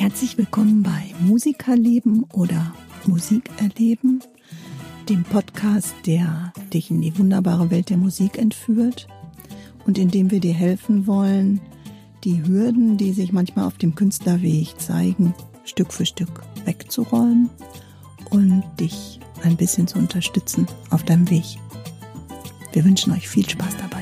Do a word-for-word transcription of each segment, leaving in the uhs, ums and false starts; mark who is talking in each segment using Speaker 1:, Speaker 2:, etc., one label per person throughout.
Speaker 1: Herzlich willkommen bei Musikerleben oder Musik erleben, dem Podcast, der dich in die wunderbare Welt der Musik entführt und in dem wir dir helfen wollen, die Hürden, die sich manchmal auf dem Künstlerweg zeigen, Stück für Stück wegzuräumen und dich ein bisschen zu unterstützen auf deinem Weg. Wir wünschen euch viel Spaß dabei.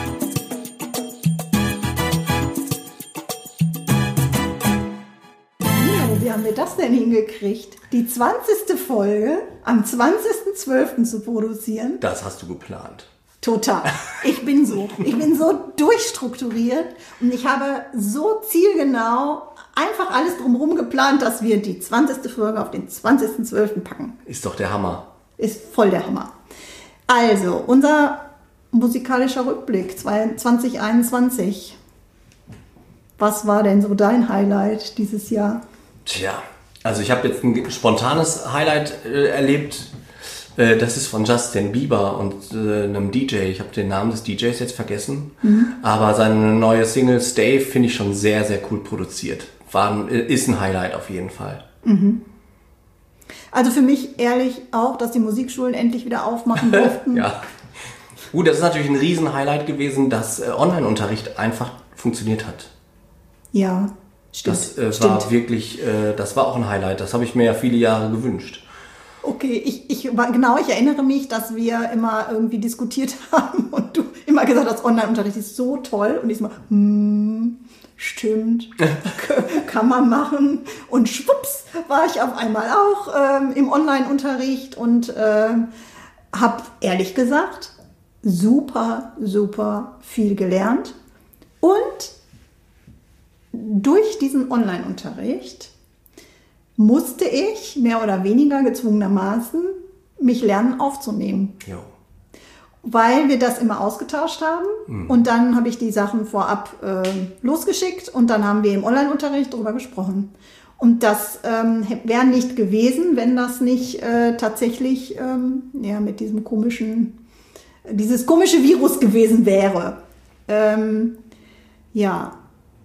Speaker 1: Wie haben wir das denn hingekriegt, die zwanzigste Folge am zwanzigsten zwölften zu produzieren?
Speaker 2: Das hast du geplant.
Speaker 1: Total. Ich bin so. Ich bin so durchstrukturiert und ich habe so zielgenau einfach alles drumherum geplant, dass wir die zwanzigste Folge auf den zwanzigsten zwölften packen.
Speaker 2: Ist doch der Hammer.
Speaker 1: Ist voll der Hammer. Also, unser musikalischer Rückblick zwanzig einundzwanzig. Was war denn so dein Highlight dieses Jahr?
Speaker 2: Tja, also ich habe jetzt ein spontanes Highlight äh, erlebt. Äh, das ist von Justin Bieber und äh, einem D J. Ich habe den Namen des D Js jetzt vergessen. Mhm. Aber seine neue Single Stay finde ich schon sehr, sehr cool produziert. War ein, ist ein Highlight auf jeden Fall.
Speaker 1: Mhm. Also für mich ehrlich auch, dass die Musikschulen endlich wieder aufmachen durften.
Speaker 2: Ja. Gut, das ist natürlich ein Riesen-Highlight gewesen, dass äh, Online-Unterricht einfach funktioniert hat.
Speaker 1: Ja. Stimmt,
Speaker 2: das äh,
Speaker 1: stimmt.
Speaker 2: war wirklich, äh, das war auch ein Highlight. Das habe ich mir ja viele Jahre gewünscht.
Speaker 1: Okay, ich, ich genau, ich erinnere mich, dass wir immer irgendwie diskutiert haben und du immer gesagt hast, Online-Unterricht ist so toll und ich so, hm, stimmt, kann man machen. Und schwupps war ich auf einmal auch ähm, im Online-Unterricht und äh, habe ehrlich gesagt super, super viel gelernt und durch diesen Online-Unterricht musste ich mehr oder weniger gezwungenermaßen mich lernen aufzunehmen.
Speaker 2: Jo.
Speaker 1: Weil wir das immer ausgetauscht haben mhm. und dann habe ich die Sachen vorab äh, losgeschickt und dann haben wir im Online-Unterricht darüber gesprochen. Und das ähm, wäre nicht gewesen, wenn das nicht äh, tatsächlich ähm, ja, mit diesem komischen, dieses komische Virus gewesen wäre. Ähm, ja.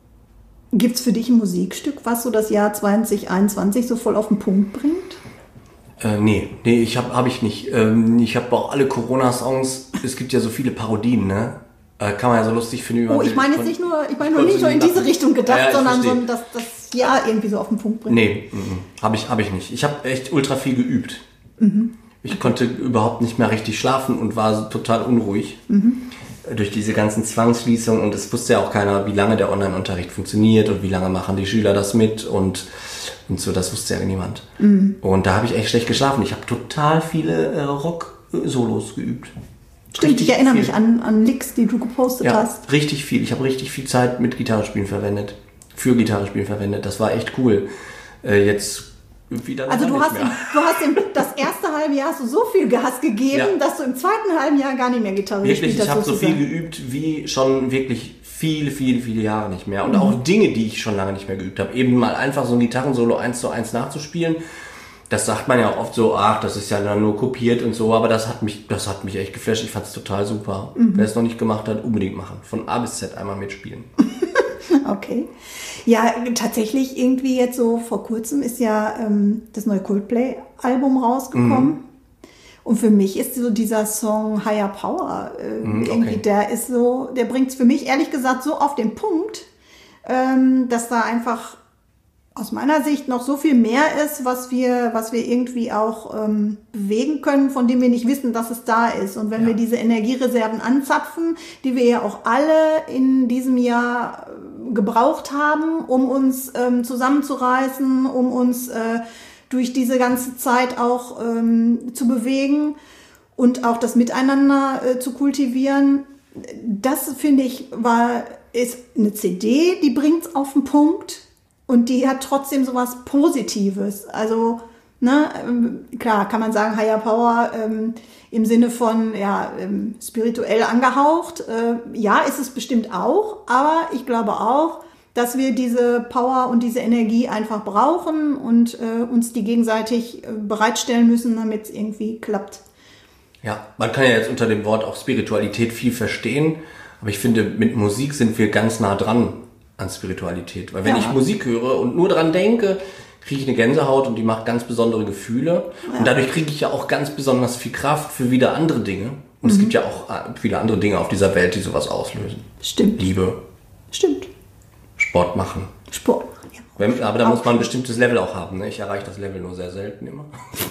Speaker 1: Gibt es für dich ein Musikstück, was so das Jahr zwanzig einundzwanzig so voll auf den Punkt bringt?
Speaker 2: Äh, nee, nee, ich habe hab ich nicht. Ähm, ich habe auch alle Corona-Songs, es gibt ja so viele Parodien, ne? Äh, kann man ja so lustig finden.
Speaker 1: Oh, ich meine jetzt nicht nur, ich meine nur nicht nur in diese Richtung gedacht, ja, ja, sondern so, dass das Jahr irgendwie so auf den Punkt bringt.
Speaker 2: Nee, habe ich, hab ich nicht. Ich habe echt ultra viel geübt. Mhm. Ich konnte überhaupt nicht mehr richtig schlafen und war total unruhig. Mhm. Durch diese ganzen Zwangsschließungen und es wusste ja auch keiner, wie lange der Online-Unterricht funktioniert und wie lange machen die Schüler das mit und, und so, das wusste ja niemand. Mhm. Und da habe ich echt schlecht geschlafen. Ich habe total viele äh, Rock-Solos geübt.
Speaker 1: Stimmt,
Speaker 2: richtig
Speaker 1: ich erinnere
Speaker 2: viel.
Speaker 1: mich an, an Licks, die du gepostet
Speaker 2: ja,
Speaker 1: hast.
Speaker 2: Richtig viel. Ich habe richtig viel Zeit mit Gitarrespielen verwendet. Für Gitarrespielen verwendet. Das war echt cool. Äh, jetzt wieder
Speaker 1: Also du hast,
Speaker 2: mehr.
Speaker 1: im, du hast im, das erste halbe Jahr hast du so viel Gas gegeben, ja. dass du im zweiten halben Jahr gar nicht mehr Gitarre
Speaker 2: wirklich,
Speaker 1: gespielt hast.
Speaker 2: Wirklich, ich habe so viel geübt wie schon wirklich viele, viele, viele Jahre nicht mehr. Und mhm. auch Dinge, die ich schon lange nicht mehr geübt habe. Eben mal einfach so ein Gitarrensolo eins zu eins nachzuspielen. Das sagt man ja auch oft so, ach, das ist ja dann nur kopiert und so. Aber das hat mich, das hat mich echt geflasht. Ich fand es total super. Mhm. Wer es noch nicht gemacht hat, unbedingt machen. Von A bis Z einmal mitspielen.
Speaker 1: Okay. Ja, tatsächlich irgendwie jetzt so vor kurzem ist ja ähm, das neue Coldplay-Album rausgekommen. Mhm. Und für mich ist so dieser Song Higher Power äh, mhm, okay. irgendwie, der ist so, der bringt es für mich ehrlich gesagt so auf den Punkt, ähm, dass da einfach aus meiner Sicht noch so viel mehr ist, was wir, was wir irgendwie auch ähm, bewegen können, von dem wir nicht wissen, dass es da ist. Und wenn ja. wir diese Energiereserven anzapfen, die wir ja auch alle in diesem Jahr gebraucht haben, um uns ähm, zusammenzureißen, um uns äh, durch diese ganze Zeit auch ähm, zu bewegen und auch das Miteinander äh, zu kultivieren, das finde ich war ist eine C D, die bringt's auf den Punkt. Und die hat trotzdem sowas Positives. Also, ne, klar, kann man sagen, Higher Power ähm, im Sinne von, ja, ähm, spirituell angehaucht. Äh, ja, ist es bestimmt auch. Aber ich glaube auch, dass wir diese Power und diese Energie einfach brauchen und äh, uns die gegenseitig äh, bereitstellen müssen, damit es irgendwie klappt.
Speaker 2: Ja, man kann ja jetzt unter dem Wort auch Spiritualität viel verstehen. Aber ich finde, mit Musik sind wir ganz nah dran an Spiritualität. Weil wenn
Speaker 1: Ja.
Speaker 2: ich Musik höre und nur dran denke, kriege ich eine Gänsehaut und die macht ganz besondere Gefühle. Ja. Und dadurch kriege ich ja auch ganz besonders viel Kraft für wieder andere Dinge. Und mhm. es gibt ja auch viele andere Dinge auf dieser Welt, die sowas auslösen.
Speaker 1: Stimmt.
Speaker 2: Liebe.
Speaker 1: Stimmt.
Speaker 2: Sport machen.
Speaker 1: Sport machen, ja.
Speaker 2: Wenn, aber da auch muss man ein bestimmtes Level auch haben. Ne? Ich erreiche das Level nur sehr selten immer.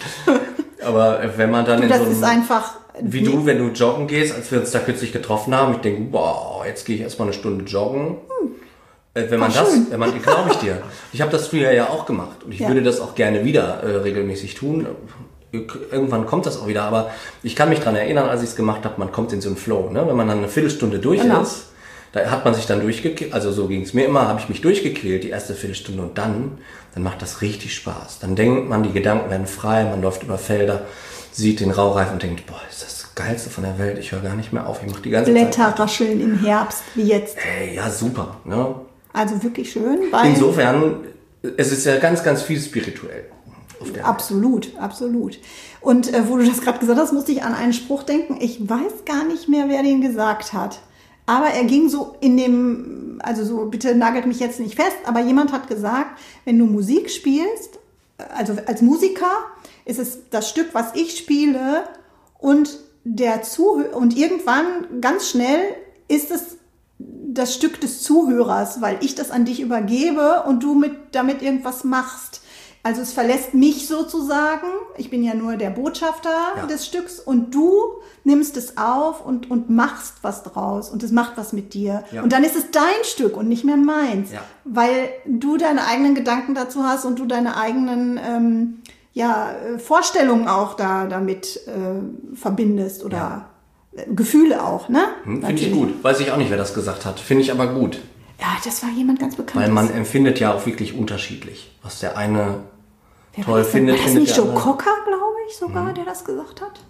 Speaker 2: Aber wenn man dann
Speaker 1: du,
Speaker 2: in
Speaker 1: das
Speaker 2: so einem,
Speaker 1: ist einfach...
Speaker 2: wie du, wenn du joggen gehst, als wir uns da kürzlich getroffen haben, ich denke, boah, jetzt gehe ich erstmal eine Stunde joggen. Hm. Wenn man Ach, das, schön. wenn man, glaube ich dir. Ich habe das früher ja auch gemacht und ich ja. würde das auch gerne wieder äh, regelmäßig tun. Irgendwann kommt das auch wieder, aber ich kann mich daran erinnern, als ich es gemacht habe, man kommt in so einen Flow. Ne? Wenn man dann eine Viertelstunde durch genau. ist, da hat man sich dann durchgequält, also so ging es mir immer, habe ich mich durchgequält, die erste Viertelstunde und dann, dann macht das richtig Spaß. Dann denkt man, die Gedanken werden frei, man läuft über Felder, sieht den Raureif und denkt, boah, ist das das Geilste von der Welt, ich höre gar nicht mehr auf, ich mache die ganze
Speaker 1: Blätter
Speaker 2: Zeit.
Speaker 1: Blätter rascheln im Herbst, wie jetzt.
Speaker 2: Hey, ja, super. Ne?
Speaker 1: Also wirklich schön. Weil
Speaker 2: Insofern, es ist ja ganz, ganz viel spirituell. Auf der
Speaker 1: absolut, Welt. absolut. Und äh, wo du das gerade gesagt hast, musste ich an einen Spruch denken. Ich weiß gar nicht mehr, wer den gesagt hat. Aber er ging so in dem, also so, bitte nagelt mich jetzt nicht fest, aber jemand hat gesagt, wenn du Musik spielst, also als Musiker, ist es das Stück, was ich spiele und der Zuhörer, und irgendwann ganz schnell ist es das Stück des Zuhörers, weil ich das an dich übergebe und du mit, damit irgendwas machst. Also es verlässt mich sozusagen, ich bin ja nur der Botschafter ja. des Stücks und du nimmst es auf und, und machst was draus und es macht was mit dir. Ja. Und dann ist es dein Stück und nicht mehr meins, ja. weil du deine eigenen Gedanken dazu hast und du deine eigenen ähm, ja, Vorstellungen auch da damit äh, verbindest oder ja. Gefühle auch, ne?
Speaker 2: Hm, finde ich gut. Weiß ich auch nicht, wer das gesagt hat. Finde ich aber gut.
Speaker 1: Ja, das war jemand ganz bekannt.
Speaker 2: Weil man empfindet ja auch wirklich unterschiedlich. Was der eine wer toll findet,
Speaker 1: war das
Speaker 2: findet
Speaker 1: nicht
Speaker 2: der
Speaker 1: Joe Cocker, glaube ich, sogar, mhm. der das gesagt hat?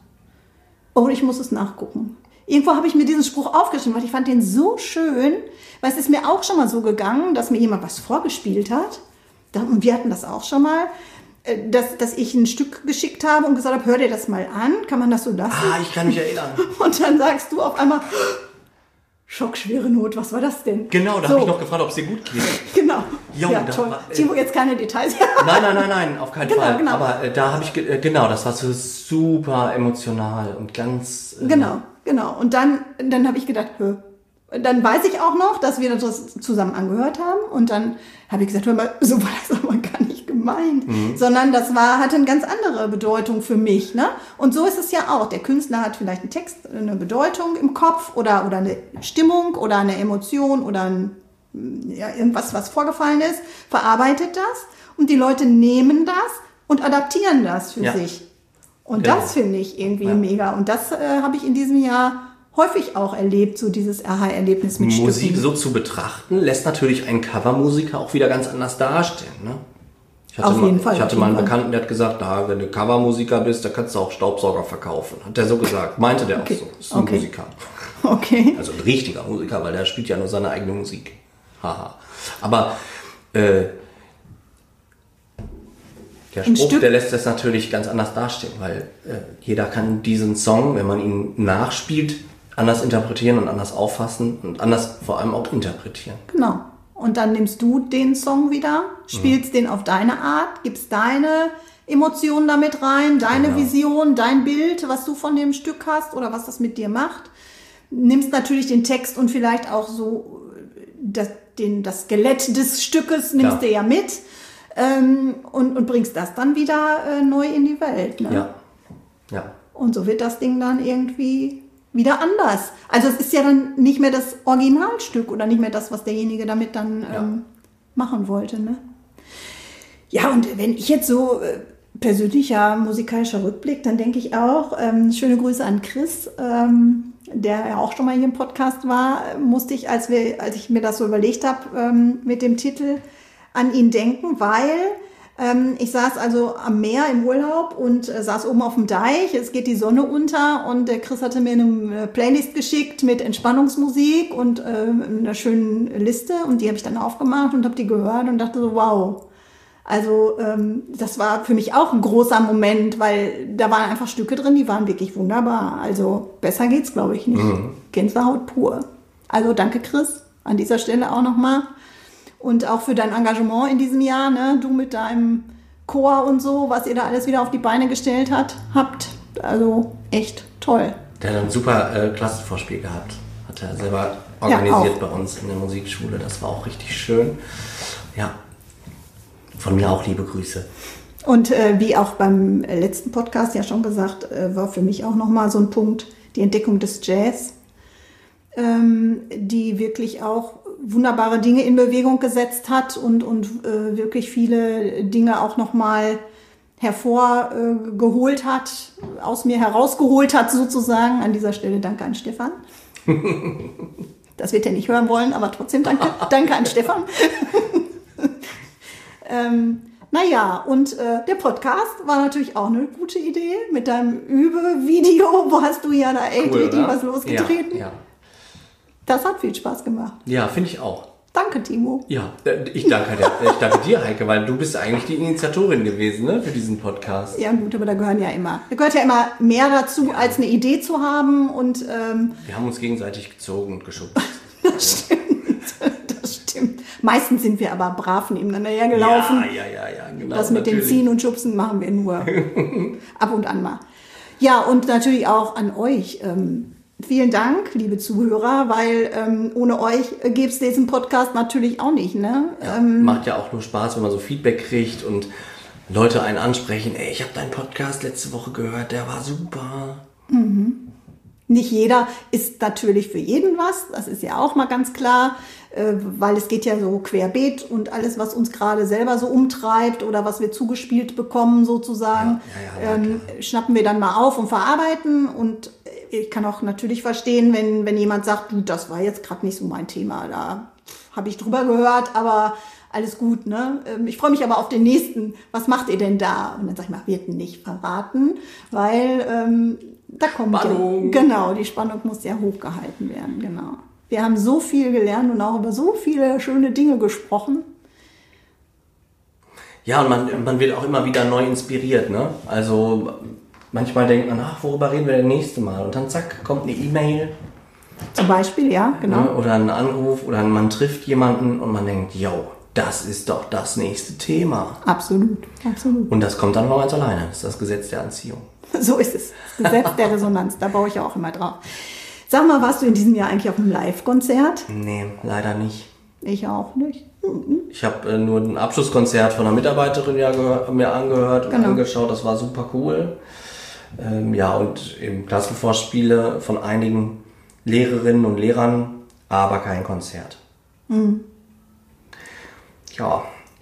Speaker 1: Oh, ich muss es nachgucken. Irgendwo habe ich mir diesen Spruch aufgeschrieben, weil ich fand den so schön. Weil es ist mir auch schon mal so gegangen, dass mir jemand was vorgespielt hat. Und wir hatten das auch schon mal. Dass, dass ich ein Stück geschickt habe und gesagt habe, hör dir das mal an, kann man das so lassen?
Speaker 2: Ah, ich kann mich erinnern.
Speaker 1: Und dann sagst du auf einmal, schockschwere Not, was war das denn?
Speaker 2: Genau, da
Speaker 1: so.
Speaker 2: habe ich noch gefragt, ob es dir gut geht.
Speaker 1: Genau,
Speaker 2: jo,
Speaker 1: ja toll. War, äh, Timo, jetzt keine Details.
Speaker 2: nein, nein, nein, nein, auf keinen
Speaker 1: genau,
Speaker 2: Fall.
Speaker 1: Genau.
Speaker 2: Aber äh, da habe ich, äh, genau, das war so super emotional und ganz...
Speaker 1: Äh, genau, genau. Und dann, dann habe ich gedacht, hö. Dann weiß ich auch noch, dass wir das zusammen angehört haben und dann habe ich gesagt, hör mal, so war das aber gar nicht gemeint, mhm. sondern das war, hatte eine ganz andere Bedeutung für mich, ne? Und so ist es ja auch. Der Künstler hat vielleicht einen Text, eine Bedeutung im Kopf oder, oder eine Stimmung oder eine Emotion oder ein, ja, irgendwas, was vorgefallen ist, verarbeitet das und die Leute nehmen das und adaptieren das für ja. sich. Und genau. das finde ich irgendwie ja. mega. Und das äh, habe ich in diesem Jahr häufig auch erlebt, so dieses Aha-Erlebnis mit
Speaker 2: Musik
Speaker 1: Stücken.
Speaker 2: so zu betrachten, lässt natürlich einen Covermusiker auch wieder ganz anders dastehen. Ne? Ich hatte
Speaker 1: auf
Speaker 2: mal,
Speaker 1: jeden Fall.
Speaker 2: Ich hatte mal einen Bekannten, der hat gesagt, na, wenn du Covermusiker bist, dann kannst du auch Staubsauger verkaufen. Hat der so gesagt. Meinte der okay. auch so. Ist ein
Speaker 1: okay.
Speaker 2: Musiker.
Speaker 1: Okay.
Speaker 2: Also ein richtiger Musiker, weil der spielt ja nur seine eigene Musik. Haha. Aber äh, der Spruch, der lässt das natürlich ganz anders dastehen, weil äh, jeder kann diesen Song, wenn man ihn nachspielt, anders interpretieren und anders auffassen und anders vor allem auch interpretieren.
Speaker 1: Genau. Und dann nimmst du den Song wieder, spielst mhm. den auf deine Art, gibst deine Emotionen damit rein, deine genau. Vision, dein Bild, was du von dem Stück hast oder was das mit dir macht. Nimmst natürlich den Text und vielleicht auch so das, den, das Skelett des Stückes nimmst ja. du ja mit ähm, und, und bringst das dann wieder äh, neu in die Welt. Ne?
Speaker 2: Ja. Ja.
Speaker 1: Und so wird das Ding dann irgendwie wieder anders. Also es ist ja dann nicht mehr das Originalstück oder nicht mehr das, was derjenige damit dann ja. ähm, machen wollte. Ne? Ja, und wenn ich jetzt so äh, persönlicher musikalischer Rückblick, dann denke ich auch, ähm, schöne Grüße an Chris, ähm, der ja auch schon mal hier im Podcast war, musste ich, als, wir, als ich mir das so überlegt habe, ähm, mit dem Titel an ihn denken, weil ähm, ich saß also am Meer im Urlaub und äh, saß oben auf dem Deich, es geht die Sonne unter und der Chris hatte mir eine Playlist geschickt mit Entspannungsmusik und äh, einer schönen Liste und die habe ich dann aufgemacht und habe die gehört und dachte so, wow. Also ähm, das war für mich auch ein großer Moment, weil da waren einfach Stücke drin, die waren wirklich wunderbar. Also besser geht's, glaube ich, nicht. Mhm. Gänsehaut pur. Also danke, Chris, an dieser Stelle auch nochmal. Und auch für dein Engagement in diesem Jahr, ne? Du mit deinem Chor und so, was ihr da alles wieder auf die Beine gestellt hat, habt. Also echt toll.
Speaker 2: Der hat ein super äh, Klassenvorspiel gehabt. Hat er selber organisiert ja, bei uns in der Musikschule. Das war auch richtig schön. Ja, von mir auch liebe Grüße.
Speaker 1: Und äh, wie auch beim letzten Podcast ja schon gesagt, äh, war für mich auch nochmal so ein Punkt, die Entdeckung des Jazz, ähm, die wirklich auch wunderbare Dinge in Bewegung gesetzt hat und, und äh, wirklich viele Dinge auch nochmal hervorgeholt äh, hat, aus mir herausgeholt hat sozusagen. An dieser Stelle danke an Stefan. Das wird er nicht hören wollen, aber trotzdem danke, danke an Stefan. ähm, naja, und äh, der Podcast war natürlich auch eine gute Idee mit deinem Übe-Video, wo hast du ja da echt
Speaker 2: cool,
Speaker 1: richtig was losgetreten.
Speaker 2: Ja, ja.
Speaker 1: Das hat viel Spaß gemacht.
Speaker 2: Ja, finde ich auch.
Speaker 1: Danke, Timo.
Speaker 2: Ja, ich danke dir, ich danke dir, Heike, weil du bist eigentlich die Initiatorin gewesen, ne, für diesen Podcast.
Speaker 1: Ja gut, aber da gehören ja immer, da gehört ja immer mehr dazu, ja. als eine Idee zu haben und ähm,
Speaker 2: wir haben uns gegenseitig gezogen und geschubst.
Speaker 1: Das stimmt, das stimmt. Meistens sind wir aber brav nebeneinander hergelaufen.
Speaker 2: Ja, ja, ja, ja, genau.
Speaker 1: Das mit
Speaker 2: natürlich.
Speaker 1: dem Ziehen und Schubsen machen wir nur ab und an mal. Ja, und natürlich auch an euch. Ähm, Vielen Dank, liebe Zuhörer, weil ähm, ohne euch gäbe es diesen Podcast natürlich auch nicht. Ne?
Speaker 2: Ja,
Speaker 1: ähm,
Speaker 2: macht ja auch nur Spaß, wenn man so Feedback kriegt und Leute einen ansprechen. Ey, ich habe deinen Podcast letzte Woche gehört, der war super.
Speaker 1: Mhm. Nicht jeder ist natürlich für jeden was, das ist ja auch mal ganz klar, äh, weil es geht ja so querbeet und alles, was uns gerade selber so umtreibt oder was wir zugespielt bekommen sozusagen,
Speaker 2: ja, ja, ja,
Speaker 1: ähm, schnappen wir dann mal auf und verarbeiten. Und ich kann auch natürlich verstehen, wenn, wenn jemand sagt, du, das war jetzt gerade nicht so mein Thema, da habe ich drüber gehört, aber alles gut, ne? Ich freue mich aber auf den nächsten. Was macht ihr denn da? Und dann sag ich mal, wird nicht verraten, weil ähm, da kommt
Speaker 2: Spannung.
Speaker 1: Ja, genau, die Spannung muss ja hochgehalten werden, genau. Wir haben so viel gelernt und auch über so viele schöne Dinge gesprochen.
Speaker 2: Ja, und man, man wird auch immer wieder neu inspiriert, ne? Also manchmal denkt man, ach, worüber reden wir denn nächste Mal? Und dann zack, kommt eine E-Mail.
Speaker 1: Zum Beispiel, ja, genau.
Speaker 2: Ne? Oder ein Anruf oder man trifft jemanden und man denkt, yo, das ist doch das nächste Thema.
Speaker 1: Absolut, absolut.
Speaker 2: Und das kommt dann mal ganz alleine. Das ist das Gesetz der Anziehung.
Speaker 1: So ist es. Das Gesetz der Resonanz, da baue ich ja auch immer drauf. Sag mal, warst du in diesem Jahr eigentlich auf einem Live-Konzert?
Speaker 2: Nee, leider nicht.
Speaker 1: Ich auch nicht. Mhm.
Speaker 2: Ich habe äh, nur ein Abschlusskonzert von einer Mitarbeiterin ja gehör, mir angehört und
Speaker 1: genau.
Speaker 2: angeschaut. Das war super cool. Ähm, ja, und eben Klassenvorspiele von einigen Lehrerinnen und Lehrern, aber kein Konzert.
Speaker 1: Mhm.
Speaker 2: Ja.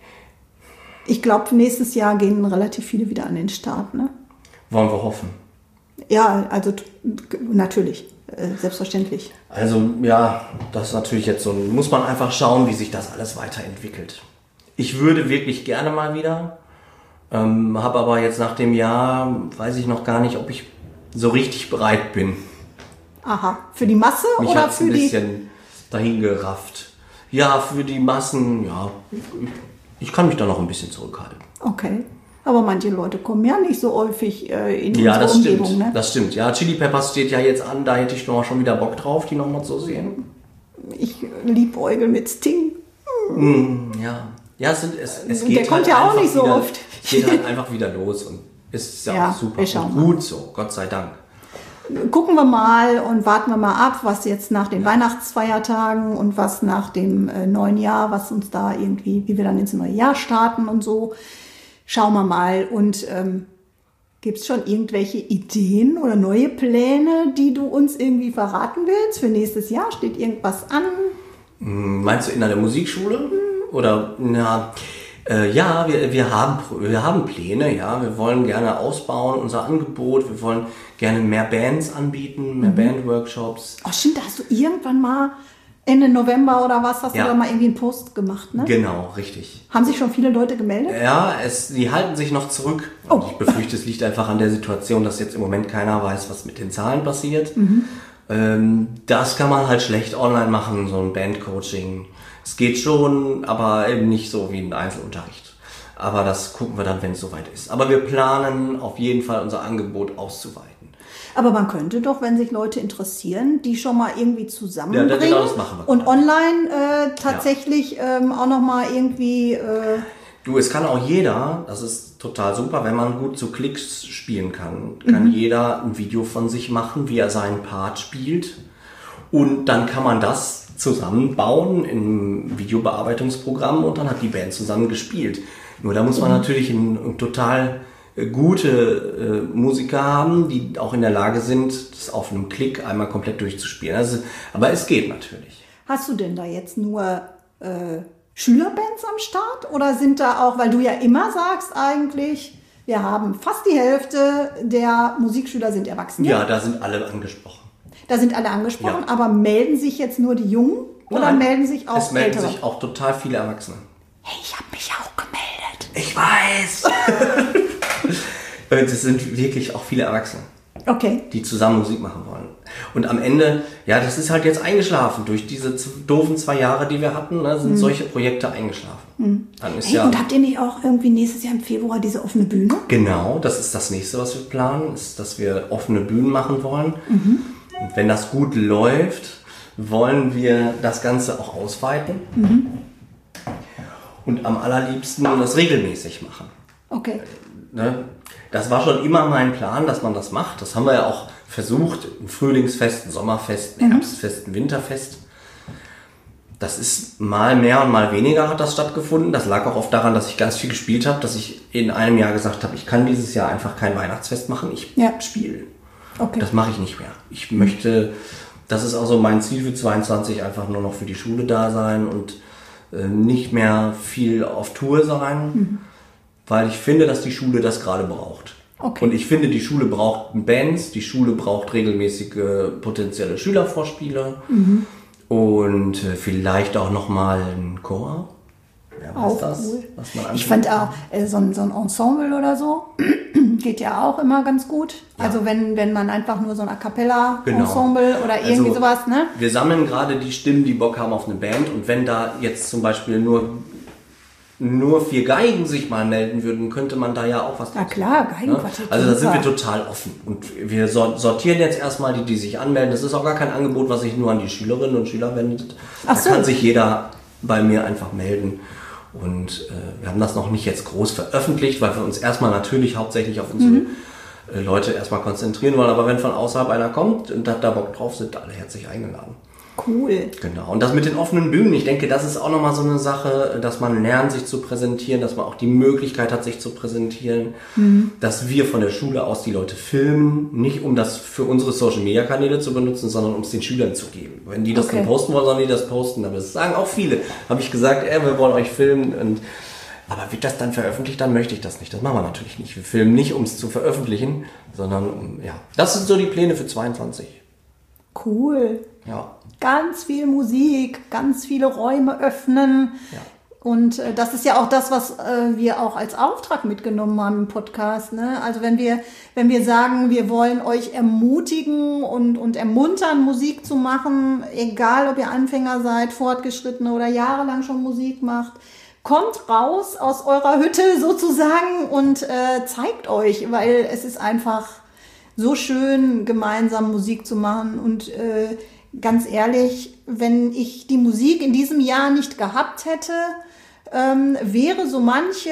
Speaker 1: Ich glaube, nächstes Jahr gehen relativ viele wieder an den Start, ne?
Speaker 2: Wollen wir hoffen.
Speaker 1: Ja, also t- natürlich, äh, selbstverständlich.
Speaker 2: Also ja, das ist natürlich jetzt so, muss man einfach schauen, wie sich das alles weiterentwickelt. Ich würde wirklich gerne mal wieder, ähm, habe aber jetzt nach dem Jahr, weiß ich noch gar nicht, ob ich so richtig bereit bin.
Speaker 1: Aha, für die Masse
Speaker 2: Mich
Speaker 1: oder
Speaker 2: hat's
Speaker 1: für
Speaker 2: ein
Speaker 1: die...
Speaker 2: bisschen dahin gerafft. Ja, für die Massen, ja, ich, ich kann mich da noch ein bisschen zurückhalten.
Speaker 1: Okay, aber manche Leute kommen ja nicht so häufig äh, in
Speaker 2: Ja,
Speaker 1: unsere
Speaker 2: das
Speaker 1: Umgebung,
Speaker 2: stimmt,
Speaker 1: ne?
Speaker 2: das stimmt. Ja, Chili Peppers steht ja jetzt an, da hätte ich noch schon wieder Bock drauf, die nochmal zu sehen.
Speaker 1: Ich liebäugel mit Sting.
Speaker 2: Mm, ja, ja, es, sind, es, es
Speaker 1: Und
Speaker 2: geht
Speaker 1: der kommt
Speaker 2: halt
Speaker 1: ja auch
Speaker 2: einfach
Speaker 1: nicht so
Speaker 2: wieder,
Speaker 1: oft.
Speaker 2: Es geht halt einfach wieder los und ist ja,
Speaker 1: Ja,
Speaker 2: auch super
Speaker 1: wir schauen
Speaker 2: und
Speaker 1: mal.
Speaker 2: gut so, Gott sei Dank.
Speaker 1: Gucken wir mal und warten wir mal ab, was jetzt nach den Weihnachtsfeiertagen und was nach dem äh, neuen Jahr, was uns da irgendwie, wie wir dann ins neue Jahr starten und so. Schauen wir mal. Und ähm, gibt es schon irgendwelche Ideen oder neue Pläne, die du uns irgendwie verraten willst für nächstes Jahr? Steht irgendwas an?
Speaker 2: Meinst du in einer Musikschule? Oder, na, äh, ja, wir, wir, haben, wir haben Pläne, ja. Wir wollen gerne ausbauen, unser Angebot. Wir wollen gerne mehr Bands anbieten, mehr mhm. Bandworkshops.
Speaker 1: Oh, stimmt, da hast du irgendwann mal Ende November oder was, hast
Speaker 2: Ja.
Speaker 1: du da mal irgendwie einen Post gemacht, ne?
Speaker 2: Genau, richtig.
Speaker 1: Haben sich schon viele Leute gemeldet?
Speaker 2: Ja, es, die halten sich noch zurück. Und
Speaker 1: Oh.
Speaker 2: ich befürchte, es liegt einfach an der Situation, dass jetzt im Moment keiner weiß, was mit den Zahlen passiert.
Speaker 1: Mhm.
Speaker 2: Ähm, das kann man halt schlecht online machen, so ein Bandcoaching. Es geht schon, aber eben nicht so wie ein Einzelunterricht. Aber das gucken wir dann, wenn es soweit ist. Aber wir planen auf jeden Fall unser Angebot auszuweiten.
Speaker 1: Aber man könnte doch, wenn sich Leute interessieren, die schon mal irgendwie zusammenbringen
Speaker 2: Ja, genau, das machen wir
Speaker 1: und
Speaker 2: gerade.
Speaker 1: online äh, tatsächlich ja. ähm, auch noch mal irgendwie... Äh,
Speaker 2: Du, es kann auch jeder, das ist total super, wenn man gut zu Klicks spielen kann, kann mhm. jeder ein Video von sich machen, wie er seinen Part spielt. Und dann kann man das zusammenbauen im Videobearbeitungsprogramm und dann hat die Band zusammen gespielt. Nur da muss man mhm. natürlich ein, ein total gute äh, Musiker haben, die auch in der Lage sind, das auf einem Klick einmal komplett durchzuspielen. Also, aber es geht natürlich.
Speaker 1: Hast du denn da jetzt nur... Äh Schülerbands am Start oder sind da auch, weil du ja immer sagst eigentlich, wir haben fast die Hälfte der Musikschüler sind Erwachsene.
Speaker 2: Ja, da sind alle angesprochen.
Speaker 1: Da sind alle angesprochen,
Speaker 2: ja.
Speaker 1: aber melden sich jetzt nur die Jungen oder
Speaker 2: Nein,
Speaker 1: melden sich auch
Speaker 2: es melden
Speaker 1: Ältere?
Speaker 2: sich auch total viele Erwachsene.
Speaker 1: Hey, ich habe mich auch gemeldet.
Speaker 2: Ich weiß. Es sind wirklich auch viele Erwachsene.
Speaker 1: Okay.
Speaker 2: Die zusammen Musik machen wollen. Und am Ende, ja, das ist halt jetzt eingeschlafen. Durch diese doofen zwei Jahre, die wir hatten, ne, sind mhm. solche Projekte eingeschlafen. Mhm. Dann ist
Speaker 1: hey,
Speaker 2: ja,
Speaker 1: und habt ihr nicht auch irgendwie nächstes Jahr im Februar diese offene Bühne?
Speaker 2: Genau, das ist das nächste, was wir planen, ist, dass wir offene Bühnen machen wollen. Mhm. Und wenn das gut läuft, wollen wir das Ganze auch ausweiten. Mhm. Und am allerliebsten das regelmäßig machen.
Speaker 1: Okay.
Speaker 2: Ne? Das war schon immer mein Plan, dass man das macht. Das haben wir ja auch versucht. Ein Frühlingsfest, ein Sommerfest, ein Herbstfest, ein Winterfest. Das ist mal mehr und mal weniger hat das stattgefunden. Das lag auch oft daran, dass ich ganz viel gespielt habe, dass ich in einem Jahr gesagt habe, ich kann dieses Jahr einfach kein Weihnachtsfest machen. Ich ja. spiele.
Speaker 1: Okay.
Speaker 2: Das mache ich nicht mehr. Ich möchte, das ist auch so mein Ziel für zweiundzwanzig, einfach nur noch für die Schule da sein und äh, nicht mehr viel auf Tour sein. Mhm. Weil ich finde, dass die Schule das gerade braucht. Okay. Und ich finde, die Schule braucht Bands, die Schule braucht regelmäßige potenzielle Schülervorspiele mhm. und äh, vielleicht auch nochmal einen Chor. Ja, was
Speaker 1: auch
Speaker 2: ist das?
Speaker 1: Cool.
Speaker 2: Was man
Speaker 1: ich fand auch äh, so, ein, so ein Ensemble oder so geht ja auch immer ganz gut. Ja. Also wenn, wenn man einfach nur so ein A Cappella-Ensemble genau. oder irgendwie also, sowas, ne?
Speaker 2: Wir sammeln gerade die Stimmen, die Bock haben auf eine Band und wenn da jetzt zum Beispiel nur nur vier Geigen sich mal melden würden, könnte man da ja auch was
Speaker 1: Na klar, Geigenquartett.
Speaker 2: Ne? Also da sind wir total offen. Und wir sortieren jetzt erstmal die, die sich anmelden. Das ist auch gar kein Angebot, was sich nur an die Schülerinnen und Schüler wendet. Ach da so. Kann sich jeder bei mir einfach melden. Und äh, wir haben das noch nicht jetzt groß veröffentlicht, weil wir uns erstmal natürlich hauptsächlich auf unsere mhm. äh, Leute erstmal konzentrieren wollen. Aber wenn von außerhalb einer kommt und hat da Bock drauf, sind alle herzlich eingeladen.
Speaker 1: Cool.
Speaker 2: Genau. Und das mit den offenen Bühnen, ich denke, das ist auch nochmal so eine Sache, dass man lernt, sich zu präsentieren, dass man auch die Möglichkeit hat, sich zu präsentieren, mhm. dass wir von der Schule aus die Leute filmen, nicht um das für unsere Social-Media-Kanäle zu benutzen, sondern um es den Schülern zu geben. Wenn die das okay. dann posten wollen, sollen die das posten. Aber das sagen auch viele. Habe ich gesagt, ey, wir wollen euch filmen. Und, aber wird das dann veröffentlicht, dann möchte ich das nicht. Das machen wir natürlich nicht. Wir filmen nicht, um es zu veröffentlichen, sondern um, ja. Das sind so die Pläne für zweiundzwanzig.
Speaker 1: Cool.
Speaker 2: Ja.
Speaker 1: Ganz viel Musik, ganz viele Räume öffnen. Ja. Und äh, das ist ja auch das, was äh, wir auch als Auftrag mitgenommen haben im Podcast. Ne? Also wenn wir, wenn wir sagen, wir wollen euch ermutigen und, und ermuntern, Musik zu machen, egal ob ihr Anfänger seid, Fortgeschrittene oder jahrelang schon Musik macht, kommt raus aus eurer Hütte sozusagen und äh, zeigt euch, weil es ist einfach so schön, gemeinsam Musik zu machen und äh, ganz ehrlich, wenn ich die Musik in diesem Jahr nicht gehabt hätte, ähm, wäre so manche,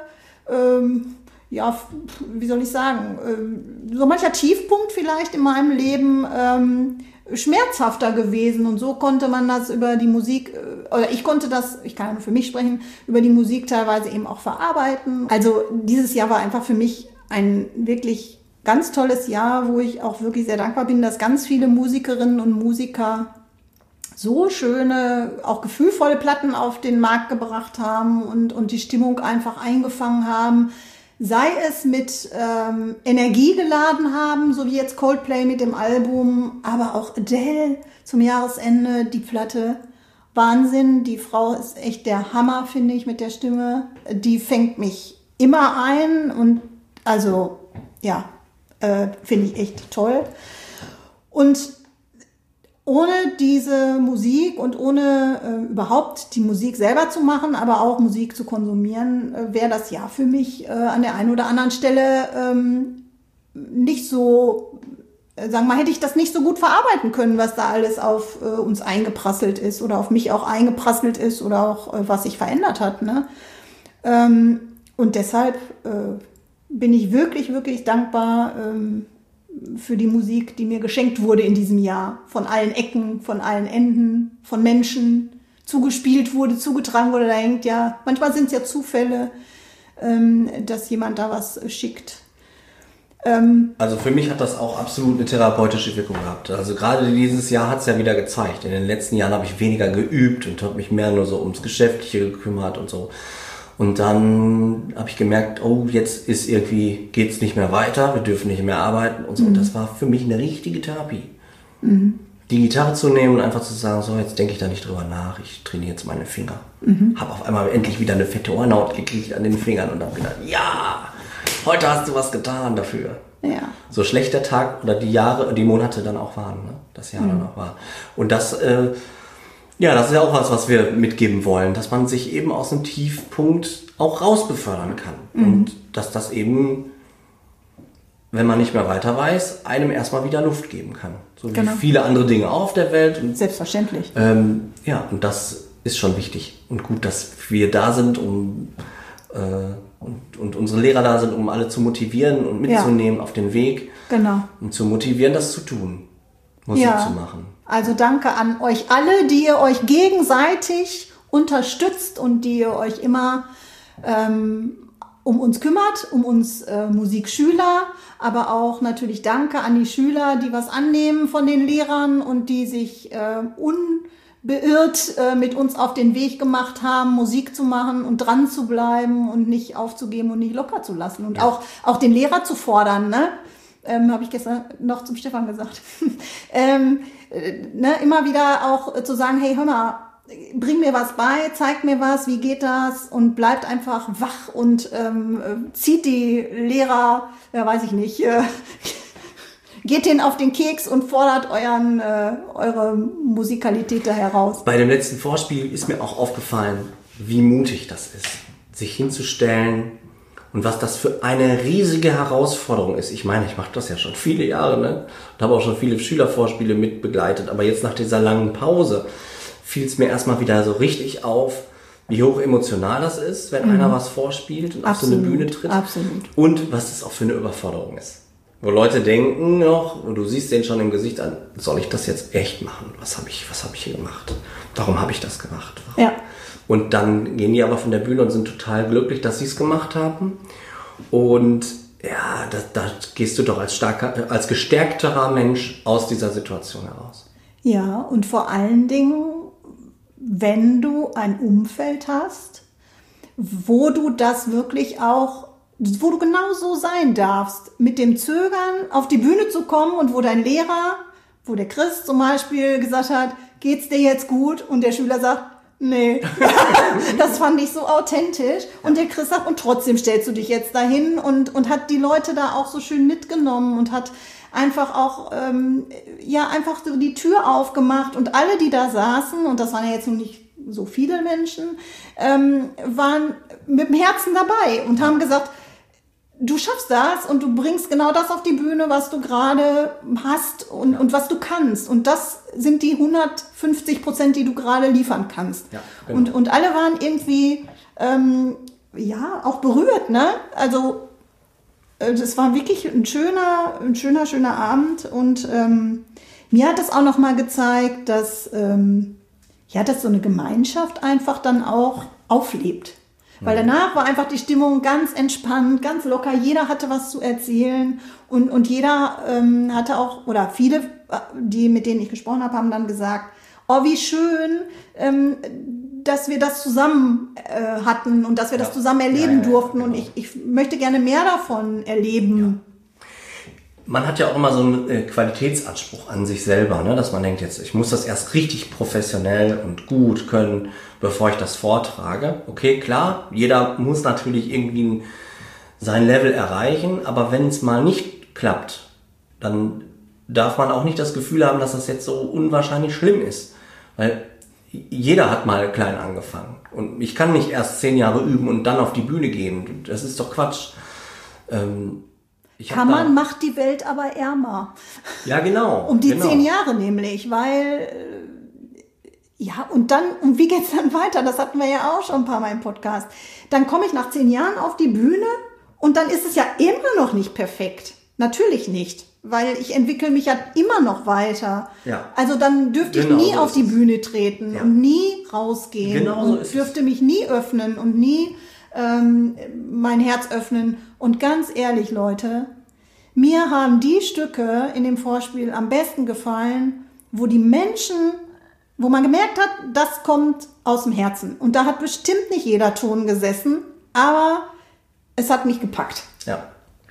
Speaker 1: ähm, ja, wie soll ich sagen, ähm, so mancher Tiefpunkt vielleicht in meinem Leben ähm, schmerzhafter gewesen. Und so konnte man das über die Musik, äh, oder ich konnte das, ich kann ja nur für mich sprechen, über die Musik teilweise eben auch verarbeiten. Also dieses Jahr war einfach für mich ein wirklich ganz tolles Jahr, wo ich auch wirklich sehr dankbar bin, dass ganz viele Musikerinnen und Musiker so schöne, auch gefühlvolle Platten auf den Markt gebracht haben und, und die Stimmung einfach eingefangen haben. Sei es mit ähm, Energie geladen haben, so wie jetzt Coldplay mit dem Album, aber auch Adele zum Jahresende, die Platte. Wahnsinn, die Frau ist echt der Hammer, finde ich, mit der Stimme. Die fängt mich immer ein und also, ja, Äh, finde ich echt toll. Und ohne diese Musik und ohne äh, überhaupt die Musik selber zu machen, aber auch Musik zu konsumieren, äh, wäre das Jahr für mich äh, an der einen oder anderen Stelle ähm, nicht so äh, sagen wir mal, hätte ich das nicht so gut verarbeiten können, was da alles auf äh, uns eingeprasselt ist oder auf mich auch eingeprasselt ist oder auch äh, was sich verändert hat. Ne? Ähm, und deshalb äh, bin ich wirklich, wirklich dankbar ähm, für die Musik, die mir geschenkt wurde in diesem Jahr. Von allen Ecken, von allen Enden, von Menschen zugespielt wurde, zugetragen wurde. Da hängt ja, manchmal sind es ja Zufälle, ähm, dass jemand da was äh, schickt. Ähm,
Speaker 2: also für mich hat das auch absolut eine therapeutische Wirkung gehabt. Also gerade dieses Jahr hat es ja wieder gezeigt. In den letzten Jahren habe ich weniger geübt und habe mich mehr nur so ums Geschäftliche gekümmert und so. Und dann habe ich gemerkt, oh, jetzt ist irgendwie, geht's nicht mehr weiter, wir dürfen nicht mehr arbeiten und so. Mhm. Und das war für mich eine richtige Therapie. Mhm. Die Gitarre zu nehmen und einfach zu sagen, so, jetzt denke ich da nicht drüber nach, ich trainiere jetzt meine Finger. Mhm. Habe auf einmal endlich wieder eine fette Ohrenhaut gekriegt an den Fingern und habe gedacht, ja, heute hast du was getan dafür.
Speaker 1: Ja.
Speaker 2: So schlecht der Tag oder die Jahre, die Monate dann auch waren, ne? Das Jahr mhm. dann auch war. Und das, äh, ja, das ist ja auch was, was wir mitgeben wollen, dass man sich eben aus einem Tiefpunkt auch rausbefördern kann. Mhm. Und dass das eben, wenn man nicht mehr weiter weiß, einem erstmal wieder Luft geben kann. So wie genau. viele andere Dinge auch auf der Welt. Und,
Speaker 1: selbstverständlich.
Speaker 2: Ähm, ja, und das ist schon wichtig und gut, dass wir da sind, um äh, und, und unsere Lehrer da sind, um alle zu motivieren und mitzunehmen ja. auf den Weg.
Speaker 1: Genau.
Speaker 2: Und zu motivieren, das zu tun, Musik ja. zu machen.
Speaker 1: Also danke an euch alle, die ihr euch gegenseitig unterstützt und die ihr euch immer ähm, um uns kümmert, um uns äh, Musikschüler, aber auch natürlich danke an die Schüler, die was annehmen von den Lehrern und die sich äh, unbeirrt äh, mit uns auf den Weg gemacht haben, Musik zu machen und dran zu bleiben und nicht aufzugeben und nicht locker zu lassen und ja. auch, auch den Lehrer zu fordern, ne? Ähm, habe ich gestern noch zum Stefan gesagt. ähm, äh, ne, immer wieder auch äh, zu sagen, hey, hör mal, bring mir was bei, zeig mir was, wie geht das und bleibt einfach wach und ähm, zieht die Lehrer, ja weiß ich nicht, äh, geht denen auf den Keks und fordert euren, äh, eure Musikalität da heraus.
Speaker 2: Bei dem letzten Vorspiel ist mir auch aufgefallen, wie mutig das ist, sich hinzustellen und was das für eine riesige Herausforderung ist. Ich meine, ich mache das ja schon viele Jahre, ne? Und habe auch schon viele Schülervorspiele mit begleitet, aber jetzt nach dieser langen Pause fiel es mir erstmal wieder so richtig auf, wie hoch emotional das ist, wenn mhm. einer was vorspielt und
Speaker 1: absolut,
Speaker 2: auf so eine Bühne tritt.
Speaker 1: Absolut.
Speaker 2: Und was das auch für eine Überforderung ist. Wo Leute denken noch, und du siehst den schon im Gesicht an, soll ich das jetzt echt machen? Was habe ich, was habe ich hier gemacht? Warum habe ich das gemacht? Warum?
Speaker 1: Ja.
Speaker 2: Und dann gehen die aber von der Bühne und sind total glücklich, dass sie es gemacht haben. Und ja, da, da gehst du doch als starker, als gestärkterer Mensch aus dieser Situation heraus.
Speaker 1: Ja, und vor allen Dingen, wenn du ein Umfeld hast, wo du das wirklich auch, wo du genau so sein darfst, mit dem Zögern auf die Bühne zu kommen und wo dein Lehrer, wo der Chris zum Beispiel gesagt hat, geht's dir jetzt gut? Und der Schüler sagt, nee. Das fand ich so authentisch. Und der Chris sagt, und trotzdem stellst du dich jetzt dahin und, und hat die Leute da auch so schön mitgenommen und hat einfach auch, ähm, ja, einfach so die Tür aufgemacht und alle, die da saßen, und das waren ja jetzt noch nicht so viele Menschen, ähm, waren mit dem Herzen dabei und haben gesagt, du schaffst das und du bringst genau das auf die Bühne, was du gerade hast und, ja. und was du kannst. Und das sind die hundertfünfzig Prozent, die du gerade liefern kannst.
Speaker 2: Ja, genau.
Speaker 1: und, und alle waren irgendwie, ähm, ja, auch berührt, ne? Also, das war wirklich ein schöner, ein schöner, schöner Abend. Und ähm, mir hat das auch nochmal gezeigt, dass, ähm, ja, dass so eine Gemeinschaft einfach dann auch auflebt. Weil danach war einfach die Stimmung ganz entspannt, ganz locker. Jeder hatte was zu erzählen und, und jeder ähm, hatte auch, oder viele, die mit denen ich gesprochen habe, haben dann gesagt, oh, wie schön, ähm, dass wir das zusammen äh, hatten und dass wir ja. das zusammen erleben ja, ja, durften. Ja, genau. Und ich, ich möchte gerne mehr davon erleben. Ja.
Speaker 2: Man hat ja auch immer so einen äh, Qualitätsanspruch an sich selber, ne? Dass man denkt, jetzt ich muss das erst richtig professionell und gut können, bevor ich das vortrage. Okay, klar, jeder muss natürlich irgendwie sein Level erreichen, aber wenn es mal nicht klappt, dann darf man auch nicht das Gefühl haben, dass das jetzt so unwahrscheinlich schlimm ist. Weil jeder hat mal klein angefangen. Und ich kann nicht erst zehn Jahre üben und dann auf die Bühne gehen. Das ist doch Quatsch. Ähm, Ich hab
Speaker 1: Kammern
Speaker 2: da-
Speaker 1: macht die Welt aber ärmer.
Speaker 2: Ja, genau.
Speaker 1: Um die
Speaker 2: genau.
Speaker 1: zehn Jahre nämlich, weil, äh, ja, und dann, und wie geht's dann weiter? Das hatten wir ja auch schon ein paar Mal im Podcast. Dann komme ich nach zehn Jahren auf die Bühne und dann ist es ja immer noch nicht perfekt. Natürlich nicht, weil ich entwickle mich ja immer noch weiter.
Speaker 2: Ja.
Speaker 1: Also dann dürfte
Speaker 2: Genau
Speaker 1: ich nie
Speaker 2: so
Speaker 1: auf
Speaker 2: ist
Speaker 1: die
Speaker 2: es.
Speaker 1: Bühne treten
Speaker 2: Ja.
Speaker 1: und nie rausgehen
Speaker 2: Genau so
Speaker 1: und
Speaker 2: ist es.
Speaker 1: dürfte mich nie öffnen und nie ähm, mein Herz öffnen. Und ganz ehrlich, Leute, mir haben die Stücke in dem Vorspiel am besten gefallen, wo die Menschen, wo man gemerkt hat, das kommt aus dem Herzen. Und da hat bestimmt nicht jeder Ton gesessen, aber es hat mich gepackt.
Speaker 2: Ja.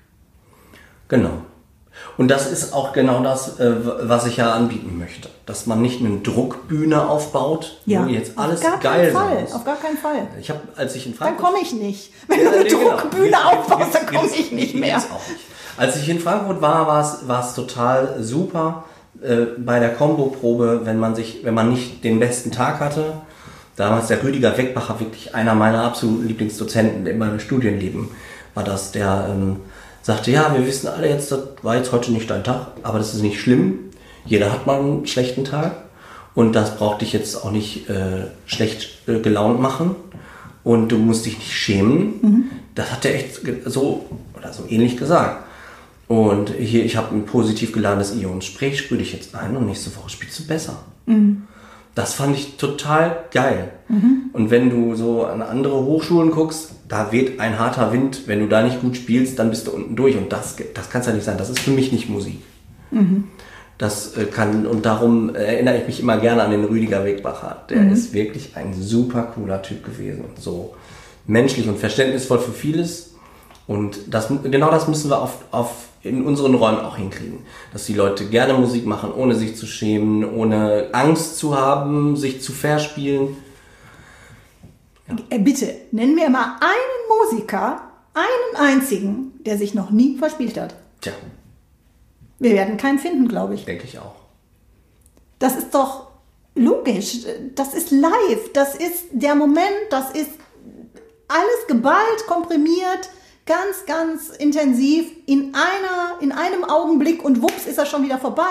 Speaker 2: Genau. Und das ist auch genau das, äh, was ich ja anbieten möchte. Dass man nicht eine Druckbühne aufbaut, wo jetzt alles
Speaker 1: auf gar
Speaker 2: geil
Speaker 1: keinen Fall,
Speaker 2: sein muss.
Speaker 1: auf gar keinen Fall.
Speaker 2: Ich habe, als ich in
Speaker 1: Dann
Speaker 2: Frankfurt...
Speaker 1: komme ich nicht. Wenn
Speaker 2: Ja,
Speaker 1: du eine
Speaker 2: nee, genau.
Speaker 1: Druckbühne
Speaker 2: Gibt's-
Speaker 1: aufbaust, dann
Speaker 2: gibt's-
Speaker 1: komme
Speaker 2: gibt's-
Speaker 1: ich nicht mehr.
Speaker 2: gibt's auch nicht. Als ich in Frankfurt war, war es, war es total super äh, bei der Kombo-Probe, wenn man sich, wenn man nicht den besten Tag hatte. Damals der Rüdiger Weckbacher, wirklich einer meiner absoluten Lieblingsdozenten in meinem Studienleben, war das, der ähm, sagte, ja, wir wissen alle jetzt, das war jetzt heute nicht dein Tag, aber das ist nicht schlimm. Jeder hat mal einen schlechten Tag und das braucht dich jetzt auch nicht äh, schlecht äh, gelaunt machen und du musst dich nicht schämen. Mhm. Das hat er echt ge- so oder so ähnlich gesagt. Und hier, ich habe ein positiv geladenes Ion. Sprich, sprüh dich jetzt ein und nächste Woche spielst du besser. Mhm. Das fand ich total geil. Mhm. Und wenn du so an andere Hochschulen guckst, da weht ein harter Wind. Wenn du da nicht gut spielst, dann bist du unten durch. Und das, das kann es ja nicht sein. Das ist für mich nicht Musik. Mhm. Das äh, kann, und darum erinnere ich mich immer gerne an den Rüdiger Wegbacher. Der mhm. ist wirklich ein super cooler Typ gewesen. Und so menschlich und verständnisvoll für vieles. Und das, genau das müssen wir auf, auf in unseren Räumen auch hinkriegen. Dass die Leute gerne Musik machen, ohne sich zu schämen, ohne Angst zu haben, sich zu verspielen.
Speaker 1: Ja. Äh, bitte, nenn mir mal einen Musiker, einen einzigen, der sich noch nie verspielt hat.
Speaker 2: Tja.
Speaker 1: Wir werden keinen finden, glaube ich.
Speaker 2: Denke ich auch.
Speaker 1: Das ist doch logisch. Das ist live. Das ist der Moment. Das ist alles geballt, komprimiert, ganz, ganz intensiv in einer, in einem Augenblick und wups ist er schon wieder vorbei.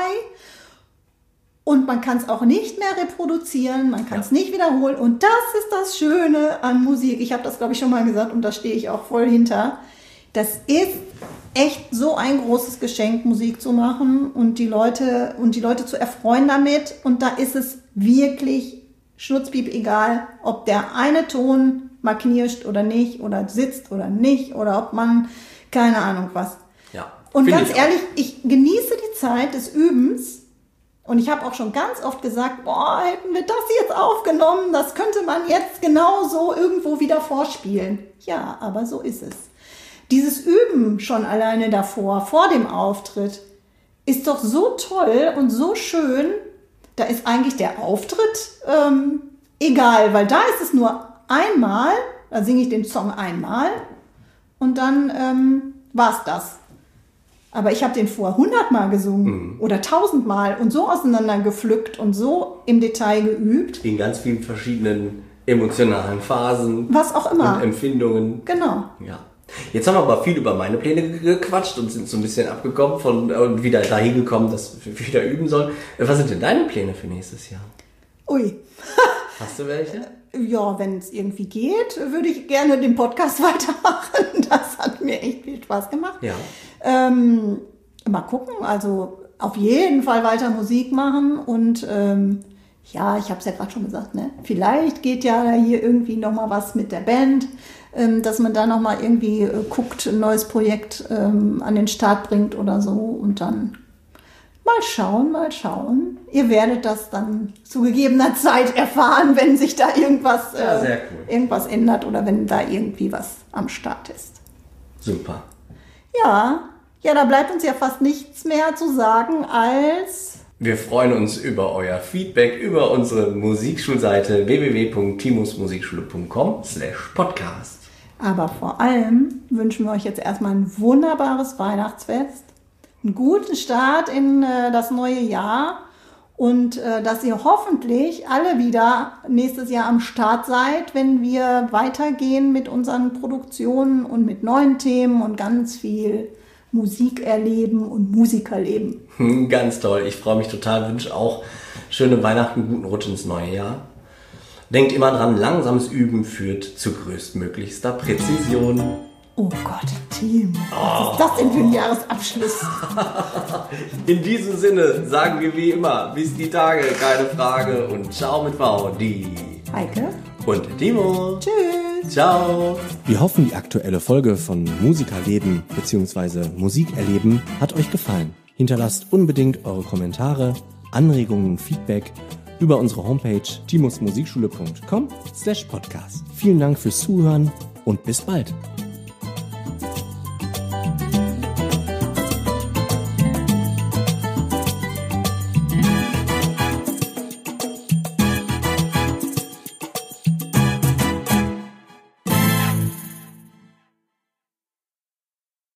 Speaker 1: Und man kann es auch nicht mehr reproduzieren, man kann es ja. nicht wiederholen. Und das ist das Schöne an Musik. Ich habe das, glaube ich, schon mal gesagt und da stehe ich auch voll hinter. Das ist echt so ein großes Geschenk, Musik zu machen und die Leute, und die Leute zu erfreuen damit. Und da ist es wirklich schnurzpiep egal, ob der eine Ton mal knirscht oder nicht oder sitzt oder nicht oder ob man, keine Ahnung was.
Speaker 2: Ja,
Speaker 1: und ganz
Speaker 2: ich
Speaker 1: ehrlich, auch. ich genieße die Zeit des Übens und ich habe auch schon ganz oft gesagt, boah, hätten wir das jetzt aufgenommen, das könnte man jetzt genauso irgendwo wieder vorspielen. Ja, aber so ist es. Dieses Üben schon alleine davor, vor dem Auftritt, ist doch so toll und so schön. Da ist eigentlich der Auftritt ähm, egal, weil da ist es nur einmal, da singe ich den Song einmal und dann ähm, war's das. Aber ich habe den vorher hundertmal gesungen mhm. oder tausendmal und so auseinander gepflückt und so im Detail geübt.
Speaker 2: In ganz vielen verschiedenen emotionalen Phasen.
Speaker 1: Was auch immer.
Speaker 2: Und Empfindungen.
Speaker 1: Genau.
Speaker 2: Ja. Jetzt haben wir aber viel über meine Pläne gequatscht und sind so ein bisschen abgekommen von, und wieder dahin gekommen, dass wir wieder üben sollen. Was sind denn deine Pläne für nächstes Jahr?
Speaker 1: Ui.
Speaker 2: Hast du welche?
Speaker 1: Ja, wenn es irgendwie geht, würde ich gerne den Podcast weitermachen. Das hat mir echt viel Spaß gemacht.
Speaker 2: Ja.
Speaker 1: Ähm, mal gucken, also auf jeden Fall weiter Musik machen und ähm, ja, ich habe es ja gerade schon gesagt, ne? Vielleicht geht ja hier irgendwie nochmal was mit der Band, ähm, dass man da nochmal irgendwie äh, guckt, ein neues Projekt ähm, an den Start bringt oder so und dann mal schauen, mal schauen. Ihr werdet das dann zu gegebener Zeit erfahren, wenn sich da irgendwas, äh,
Speaker 2: ja, sehr cool.
Speaker 1: irgendwas ändert oder wenn da irgendwie was am Start ist.
Speaker 2: Super.
Speaker 1: Ja, ja, da bleibt uns ja fast nichts mehr zu sagen als...
Speaker 2: Wir freuen uns über euer Feedback über unsere Musikschulseite w w w punkt timusmusikschule punkt com slash podcast.
Speaker 1: Aber vor allem wünschen wir euch jetzt erstmal ein wunderbares Weihnachtsfest, einen guten Start in äh, das neue Jahr und äh, dass ihr hoffentlich alle wieder nächstes Jahr am Start seid, wenn wir weitergehen mit unseren Produktionen und mit neuen Themen und ganz viel Musik erleben und Musikerleben.
Speaker 2: Ganz toll. Ich freue mich total, wünsche auch schöne Weihnachten, guten Rutsch ins neue Jahr. Denkt immer dran, langsames Üben führt zu größtmöglichster Präzision.
Speaker 1: Oh Gott, Timo, was ist das denn für ein Jahresabschluss?
Speaker 2: In diesem Sinne sagen wir wie immer, bis die Tage, keine Frage und ciao mit V, die
Speaker 1: Heike
Speaker 2: und Timo.
Speaker 1: Tschüss.
Speaker 2: Ciao.
Speaker 3: Wir hoffen, die aktuelle Folge von Musikerleben bzw. Musikerleben hat euch gefallen. Hinterlasst unbedingt eure Kommentare, Anregungen und Feedback über unsere Homepage timusmusikschule punkt com slash podcast. Vielen Dank fürs Zuhören und bis bald.